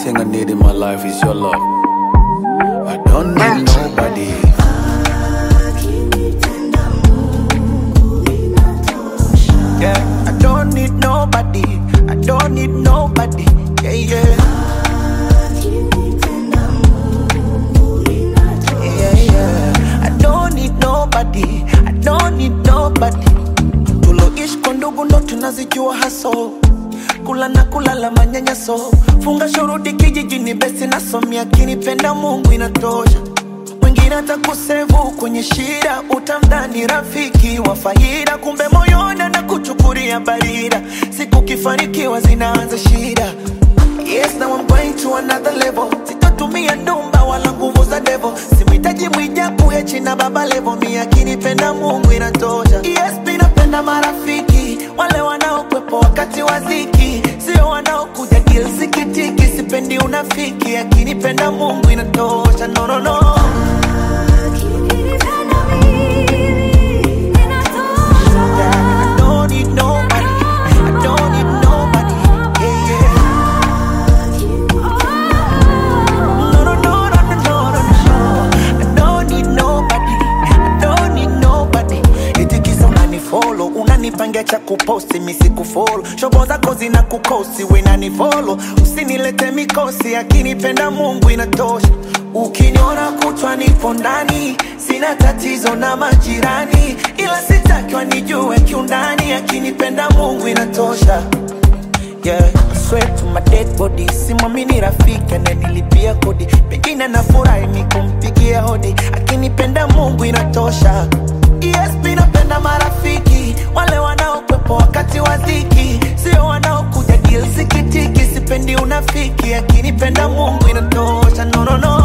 thing I need in my life is your love. I don't need nobody. Yeah, I don't need nobody. I don't need nobody. Yeah, yeah. Yeah, yeah. I don't need nobody. I don't need nobody. Tuloishi kwa ndugu ndo tunazijua haso. Kula na kulala manyanyaso. Funga shurudi kijijini besi nasomia kinipenda Mungu inatosha. Mwingine atakusevu kwenye shida, utamdhani rafiki wa faida, kumbe moyoni anakuchukulia barida. Siku kifanikiwa zinaanza shida. Yes, now I'm going to another level. Sitatumia ndumba wala nguvu za devil. Simhitaji mwijaku hechi na baba level. Mimi akinipenda Mungu inatosha. Yes, mimi napenda marafiki wale wanaokwepo wakati wa dhiki, sio wanaokuja deal sikitiki. Sipendi unafiki, akinipenda Mungu inatosha. No, no, no. I don't need nobody. I don't need nobody. Yeah, yeah. No, no, no, no, no, no, no. I don't need nobody. I don't need nobody. Itikisa unanifollow, unanipangia cha kuposti, mimi sikufollow. Shobo zako zina kukosi, we nanifollow. Usinilete mikosi, akinipenda Mungu inatosha. Ukiniona kutwa nipo ndani, sina tatizo na majirani, ila sitaki wanijue kiundani, akinipenda Mungu inatosha. Yeah, I swear to my dead body, simwamini rafiki ananilipia kodi. Pengine nafurahi nikumpigia hodi, akinipenda Mungu inatosha. Yes, mimi napenda marafiki wale wanaokwepo wakati wa dhiki, sio wanaokuja deal sikitiki. Sipendi unafiki, akinipenda Mungu inatosha. No, no, no.